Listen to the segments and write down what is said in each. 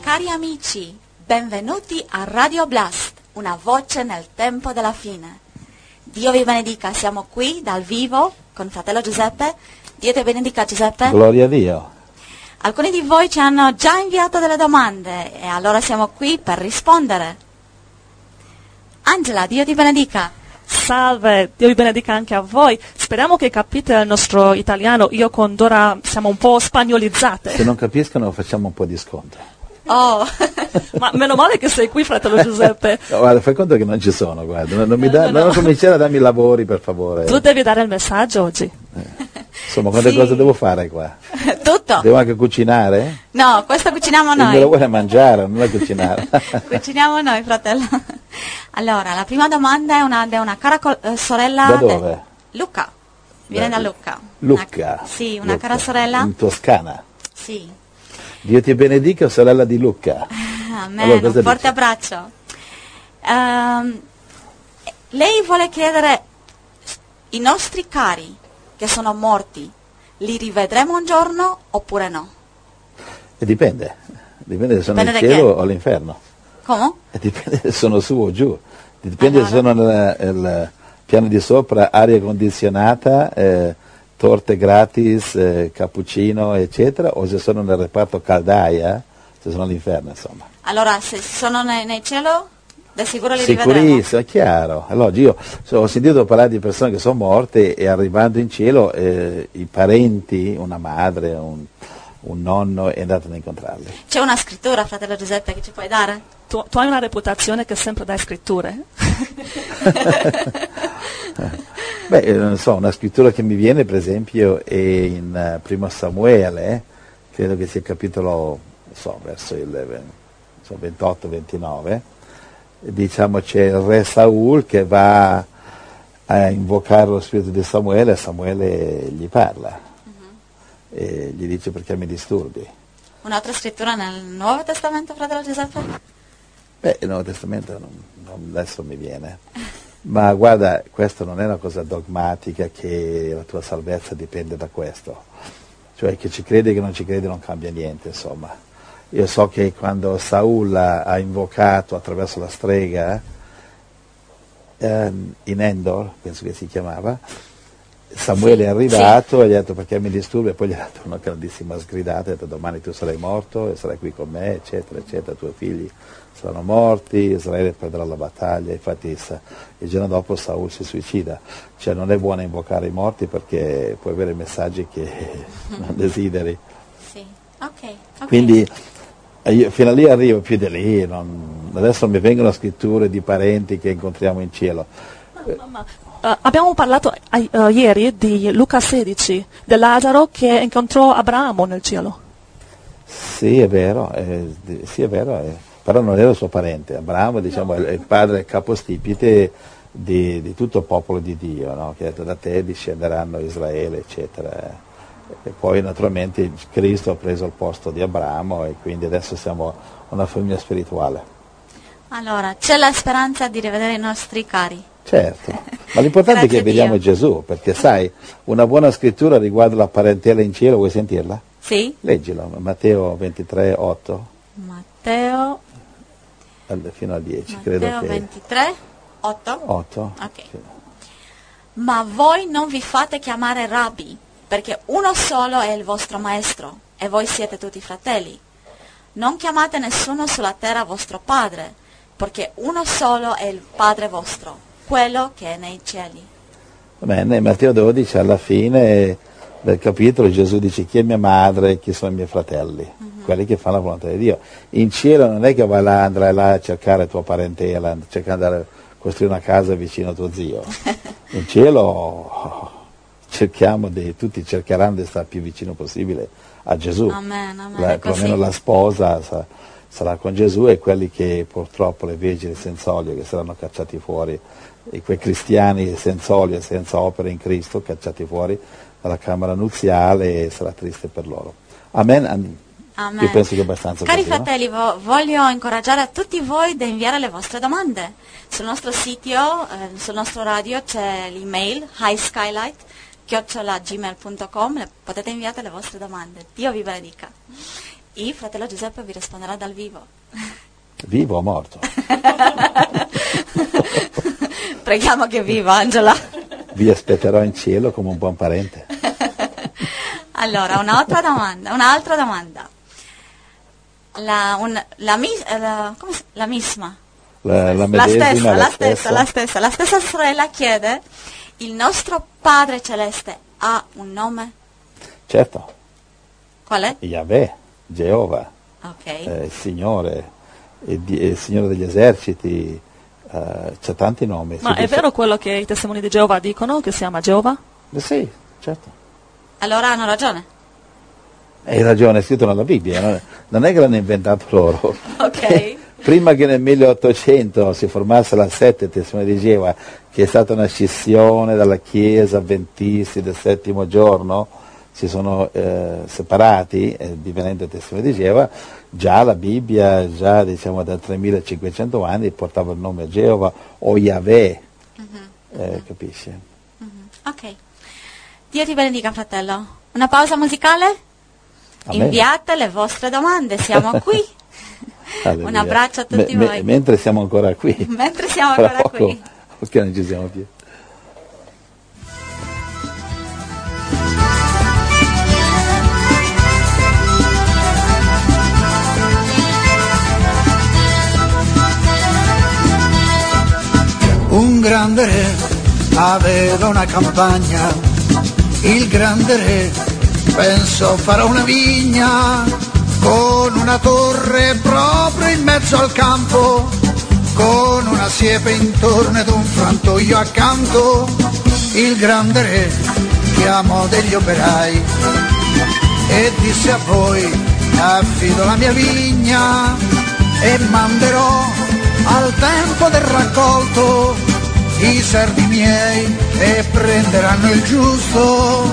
Cari amici, benvenuti a Radio Blast, una voce nel tempo della fine. Dio vi benedica, siamo qui dal vivo con fratello Giuseppe. Dio ti benedica, Giuseppe. Gloria a Dio. Alcuni di voi ci hanno già inviato delle domande e allora siamo qui per rispondere. Angela, Dio ti benedica. Salve, Dio vi benedica anche a voi. Speriamo che capite il nostro italiano. Io con Dora siamo un po' spagnolizzate. Se non capiscono facciamo un po' di sconto. Oh. Ma meno male che sei qui, fratello Giuseppe. No, guarda, fai conto che non ci sono, guarda. Non cominciare a darmi i lavori, per favore. Tu devi dare il messaggio oggi. Insomma, quante cose devo fare qua? Tutto. Devo anche cucinare? No, questo cuciniamo Il noi. mio lavoro è mangiare, non è cucinare. Cuciniamo noi, fratello. Allora, la prima domanda è una cara sorella. Da dove? Luca. Viene da Lucca. Lucca. Sì, una Lucca. cara sorella. In Toscana. Sì. Dio ti benedica, sorella di Lucca. Amen, Allora, cosa un forte dice? abbraccio. Lei vuole chiedere, i nostri cari che sono morti, li rivedremo un giorno oppure no? E dipende se sono Dipende in da cielo che? o all'inferno. Come? E dipende se sono su o giù. Dipende se sono nel piano di sopra, aria condizionata, torte gratis, cappuccino, eccetera, o se sono nel reparto caldaia, se sono all'inferno, insomma. Allora, se sono nel cielo, di sicuro li rivedremo. Sicurissimo, è chiaro. Allora, io ho sentito parlare di persone che sono morte e arrivando in cielo i parenti, una madre, un nonno, è andato ad incontrarli. C'è una scrittura, fratello Giuseppe, che ci puoi dare? Tu hai una reputazione che sempre dai scritture. Beh, non so, una scrittura che mi viene, per esempio, è in Primo Samuele, credo che sia il capitolo, non so, verso il 28-29, diciamo c'è il re Saul che va a invocare lo spirito di Samuele e Samuele gli parla e gli dice perché mi disturbi. Un'altra scrittura nel Nuovo Testamento, fratello Giuseppe? Beh, il Nuovo Testamento adesso mi viene. Ma guarda, questo non è una cosa dogmatica che la tua salvezza dipende da questo. Cioè che ci credi che non ci credi non cambia niente, insomma. Io so che quando Saul ha invocato attraverso la strega in Endor, penso che si chiamava, Samuele è arrivato e gli ha detto perché mi disturbi, e poi gli ha dato una grandissima sgridata, ha detto domani tu sarai morto e sarai qui con me, eccetera, eccetera, i tuoi figli saranno morti, Israele perderà la battaglia, infatti il giorno dopo Saul si suicida, cioè non è buono invocare i morti perché puoi avere messaggi che non desideri. Sì, ok. Quindi io fino a lì arrivo, più di lì, adesso mi vengono scritture di parenti che incontriamo in cielo. Abbiamo parlato ieri di Luca 16, di Lazzaro che incontrò Abramo nel cielo. Sì, è vero, però non era il suo parente. Abramo, diciamo, è il padre capostipite di tutto il popolo di Dio, no? Che ha detto da te discenderanno Israele, eccetera. E poi naturalmente Cristo ha preso il posto di Abramo e quindi adesso siamo una famiglia spirituale. Allora, c'è la speranza di rivedere i nostri cari. Certo, ma l'importante è che vediamo Gesù, perché sai, una buona scrittura riguarda la parentela in cielo, vuoi sentirla? Sì. Leggilo, Matteo 23, 8. Matteo Fino a 10, credo che... 23, 8? 8? Ok. Sì. Ma voi non vi fate chiamare rabbi, perché uno solo è il vostro maestro, e voi siete tutti fratelli. Non chiamate nessuno sulla terra vostro padre, perché uno solo è il Padre vostro, quello che è nei cieli. Bene, Matteo 12 alla fine del capitolo Gesù dice chi è mia madre, chi sono i miei fratelli, quelli che fanno la volontà di Dio. In cielo non è che andrai là a cercare tua parentela, cercare di andare a costruire una casa vicino a tuo zio. In cielo tutti cercheranno di stare più vicino possibile a Gesù. Amen, Perlomeno la sposa sarà con Gesù e quelli che purtroppo le vergini senza olio che saranno cacciati fuori, e quei cristiani senza olio e senza opere in Cristo cacciati fuori dalla camera nuziale, e sarà triste per loro. Amen. Amen. Io penso che è abbastanza Cari così, fratelli, voglio incoraggiare a tutti voi ad inviare le vostre domande. Sul nostro sito, sul nostro radio c'è l'email highskylight@gmail.com, potete inviare le vostre domande. Dio vi benedica. Il fratello Giuseppe vi risponderà dal vivo. Vivo o morto? Preghiamo che viva, Angela. Vi aspetterò in cielo come un buon parente. Allora, un'altra domanda. La stessa sorella chiede: il nostro Padre Celeste ha un nome? Certo. Qual è? Yahweh, Geova, il Signore, il Signore degli eserciti, c'è tanti nomi. Ma è vero quello che i testimoni di Geova dicono, che si chiama Geova? Sì, certo. Allora hanno ragione. Hai ragione, è scritto nella Bibbia, non è che l'hanno inventato loro. Ok. Prima che nel 1800 si formasse la setta Testimoni di Geova, che è stata una scissione dalla Chiesa Adventisti del settimo giorno, si sono separati, divenendo Testimoni di Geova, già la Bibbia, già diciamo da 3500 anni, portava il nome Geova o Yahweh, capisci? Ok. Dio ti benedica, fratello. Una pausa musicale? Amen. Inviate le vostre domande, siamo qui. Un abbraccio a tutti voi. Mentre siamo ancora qui. Mentre siamo ancora qui. Ok, non ci siamo più. Un grande re aveva una campagna, il grande re pensò farò una vigna con una torre proprio in mezzo al campo, con una siepe intorno ed un frantoio accanto. Il grande re chiamò degli operai e disse: a voi affido la mia vigna e manderò al tempo del raccolto i servi miei e prenderanno il giusto.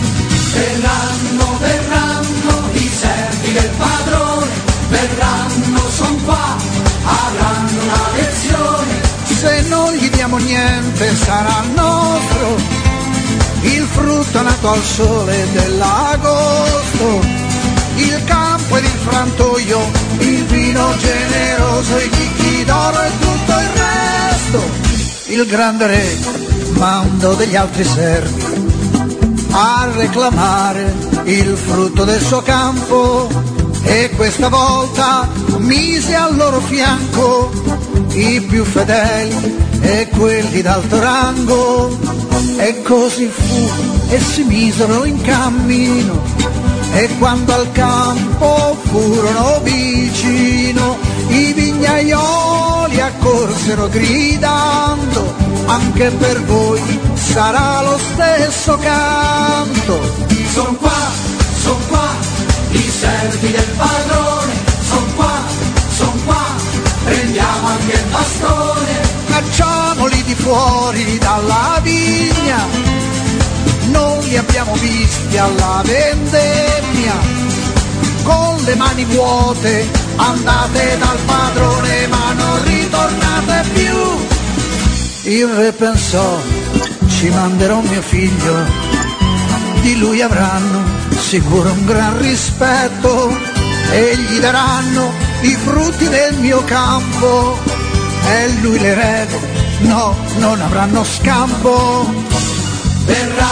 Verranno i servi del padrone, verranno, son qua, avranno una lezione. Se non gli diamo niente sarà nostro il frutto nato al sole dell'agosto, il campo ed il frantoio, il vino generoso, i chicchi d'oro e tutto il resto. Il grande re mandò degli altri servi a reclamare il frutto del suo campo e questa volta mise al loro fianco i più fedeli e quelli d'alto rango. E così fu e si misero in cammino, e quando al campo furono vicino i vignaioli accorsero gridando: anche per voi sarà lo stesso canto. Son qua, i servi del padrone, son qua, prendiamo anche il bastone. Cacciamoli di fuori dalla vigna, non li abbiamo visti alla vendemmia. Con le mani vuote andate dal padrone, ma non ritornate più. Il re pensò: ci manderò mio figlio, di lui avranno sicuro un gran rispetto e gli daranno i frutti del mio campo, e lui l'erede, no, non avranno scampo. Verrà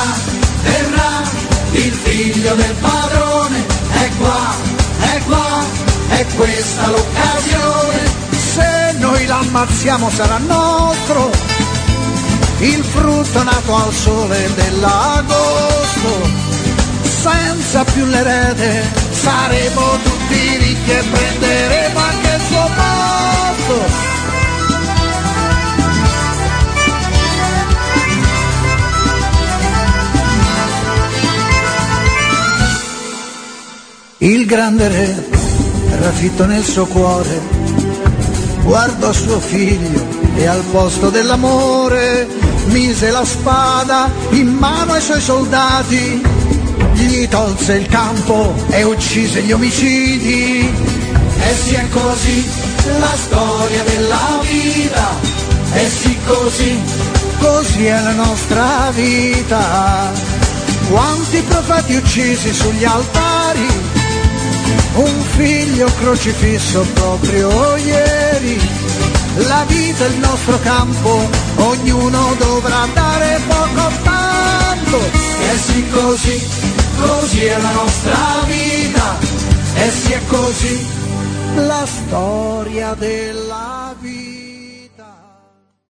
il figlio del padrone, è qua, è questa l'occasione. Se noi l'ammazziamo sarà nostro il frutto nato al sole dell'agosto. Senza più l'erede saremo tutti ricchi e prenderemo anche il suo posto. Il grande re, rafitto nel suo cuore, guardò suo figlio e al posto dell'amore mise la spada in mano ai suoi soldati, gli tolse il campo e uccise gli omicidi. E sì, è così la storia della vita, e sì, così è la nostra vita. Quanti profeti uccisi sugli altari, un figlio crocifisso proprio ieri. La vita è il nostro campo, ognuno dovrà dare poco o tanto. E sì così, così è la nostra vita, e sì è così la storia della vita.